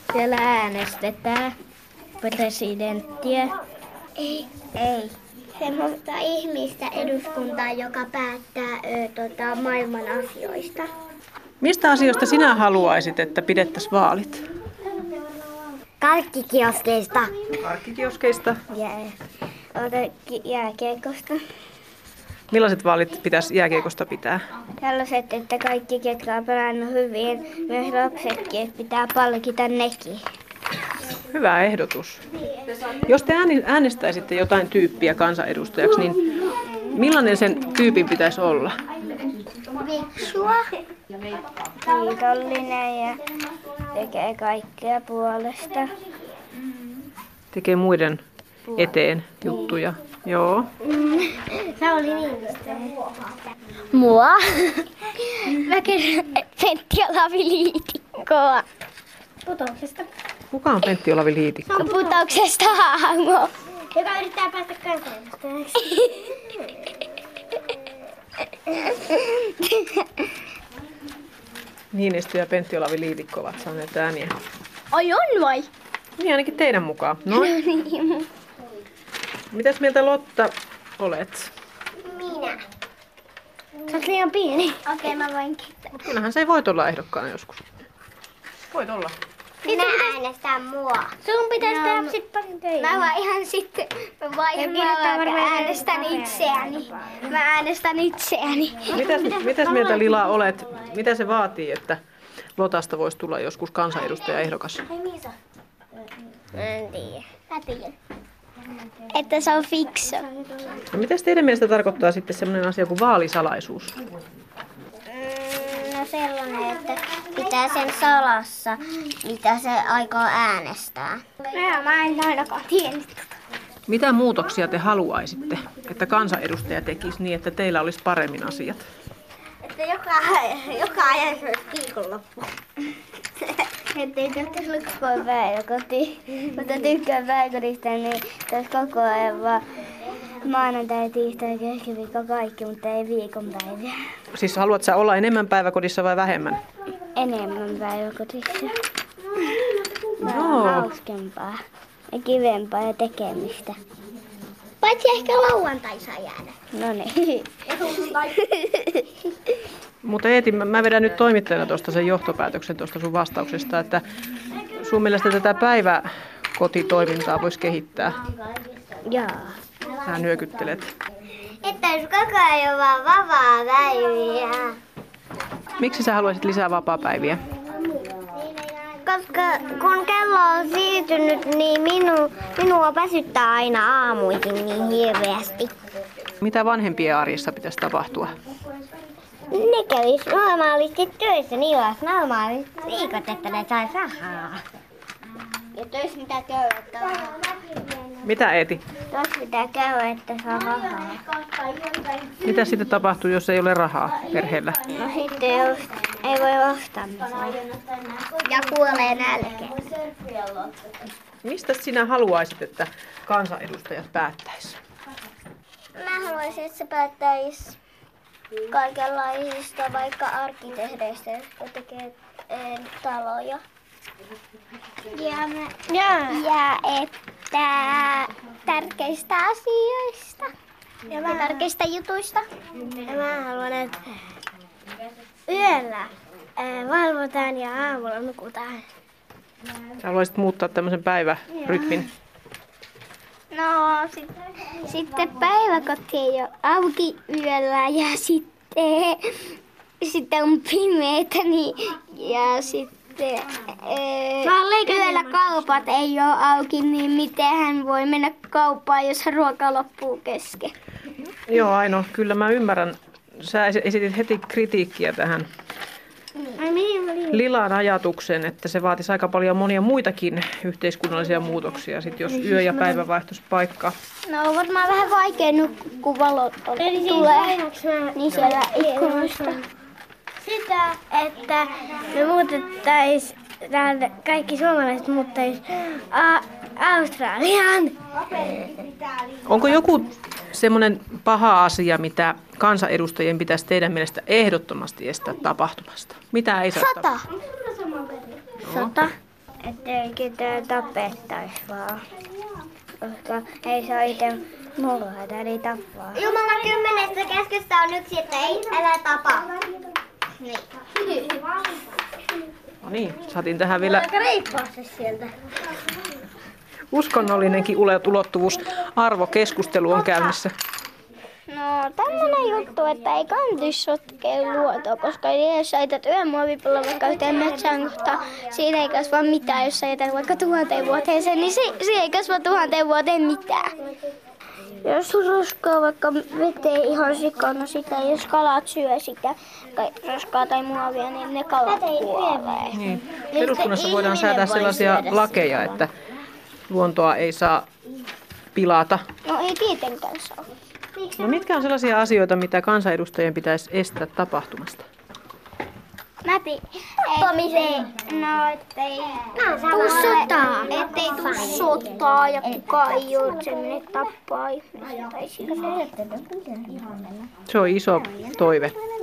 Siellä äänestetään presidenttiä. Ei. Semmoista ihmistä eduskuntaa, joka päättää maailman asioista. Mistä asioista sinä haluaisit, että pidettäisiin vaalit? Karkkikioskeista. Karkkikioskeista. Jääkiekosta. Millaiset vaalit pitäisi jääkiekosta pitää? Tällaiset, että kaikki, ketkä on pelannut hyvin, myös lapsetkin, että pitää palkita nekin. Hyvä ehdotus. Jos te äänestäisitte jotain tyyppiä kansanedustajaksi, niin millainen sen tyypin pitäisi olla? Viksua. Kiitollinen ja tekee kaikkea puolesta. Tekee muiden eteen juttuja. Joo. Sauli Niinistö. Mua. Mä kerron Pentti Olavi-Liitikkoa. Putouksesta. Kuka on Pentti Olavi-Liitikko? Putouksesta hahmo. Joka yrittää päästä kansanedustajaksi. Niinistö ja Pentti Olavi-Liitikko ovat saaneet ääniä. Ai on vai? Niin ainakin teidän mukaan. No. Mitäs mieltä Lotta olet? Minä. Sä oot liian pieni. Okei, mä voin kiittää. Kyllähän se voit olla ehdokkaana joskus. Voit olla. Minä äänestän mua. Sun pitäisi tehdä sit paljon töitä. Mä vaan ihan sitten, äänestän itseäni. Mä äänestän itseäni. Mitäs mieltä Lila olet? Mitä se vaatii, että Lotasta voisi tulla joskus kansanedustajaehdokas? Mä en tiedä. Mä tiedän. Että se on fiksu. No, mitäs teidän mielestä tarkoittaa sitten sellainen asia kuin vaalisalaisuus? No sellainen, että pitää sen salassa, mitä se aikoo äänestää. No, mä en ainakaan tiennyt tota. Mitä muutoksia te haluaisitte, että kansanedustaja tekisi niin, että teillä olisi paremmin asiat? Että joka ajan se olisi viikonloppu. Että ei tehtäisi lukkoa päiväkotiin. Mutta tykkään päiväkodista, niin tässä koko ajan vaan maanantai, tiistai, keskiviikko kaikki, mutta ei viikonpäiviä. Siis haluat sä olla enemmän päiväkodissa vai vähemmän? Enemmän päiväkodissa. Joo. Hauskempaa ja kivempaa ja tekemistä. Paitsi ehkä lauantai saa jäädä. No niin. Mutta Eeti, mä vedän nyt toimittajana tuosta sen johtopäätöksen tuosta sun vastauksesta, että sun mielestä tätä päiväkotitoimintaa voisi kehittää. Jaa. Sä nyökyttelet. Että jos koko ajan vaan vapaa-päiviä. Miksi sä haluaisit lisää vapaapäiviä? Koska kun kello on siirtynyt, niin minua väsyttää aina aamuisin niin hirveästi. Mitä vanhempien arjessa pitäisi tapahtua? Ne kävis normaalisti töissä, niin olisi normaalit viikot, että ne sais rahaa. Ja töissä mitä käy, että rahaa. Mitä Eeti? Tuossa pitää käydä, että saa rahaa. Mitä sitten tapahtuu, jos ei ole rahaa perheellä? No sitten jos ei voi ostaa mitään. Ja kuolee nälkeen. Mistä sinä haluaisit, että kansanedustajat päättäisivät? Mä haluaisin, että se päättäisi kaikenlaisista, vaikka arkkitehdeistä, jotka tekee taloja. Ja että tärkeistä asioista ja tärkeistä jutuista. Ja mä haluan, että yöllä valvotaan ja aamulla nukutaan. Sä haluaisit muuttaa tämmöisen päivärytmin. No sitten päiväkoti ei ole auki yöllä ja sitten on pimeätä niin, ja sitten yöllä kaupat ei ole auki, niin miten hän voi mennä kauppaan, jos ruoka loppuu kesken? Joo Aino, kyllä mä ymmärrän. Sä esitit heti kritiikkiä tähän Lilan ajatuksen, että se vaatisi aika paljon monia muitakin yhteiskunnallisia muutoksia, sit jos yö ja päivä vaihtuisi paikkaa. No varmaan vähän vaikea nyt, kun valot tulee niin siellä ikkunoista. Sitä, että me muutettaisiin, kaikki suomalaiset muuttaisiin Australiaan. Onko joku semmoinen paha asia, mitä kansanedustajien pitäisi teidän mielestä ehdottomasti estää tapahtumasta? Mitä ei saa tapahtua? Sota. ettei ketään tapettaisi vaan. Koska ei saa itse murhata, eli tappaa. Jumalan 10 käskystä on yksi, että ei älä tapa. Niin. No niin, saatiin tähän vielä Aika reippaasti sieltä. uskonnollinenkin ulottuvuus. Arvokeskustelu on käynnissä. No tämmönen juttu, että ei kantis sotkea luontoa, koska jos sä jätät yhden muovipallon vaikka yhteen metsään kohtaan, siinä ei kasva mitään. Jos sä jätät vaikka 1000 vuoteen sen, niin siinä ei kasva 1000 vuoteen mitään. Jos roskaa vaikka veteen ihan sikana sitä, jos kalat syö sitä roskaa tai muovia, niin ne kalat kuolee. Niin. Eduskunnassa voidaan säätää sellaisia lakeja, että luontoa ei saa pilata. No ei tietenkään saa. No mitkä on sellaisia asioita, mitä kansanedustajien pitäisi estää tapahtumasta? No ettei tuu sotaa. Ettei tuu sotaa ja kukaan ei juokse minne tappaa ihmisiä. Tai sillä. Se on iso toive.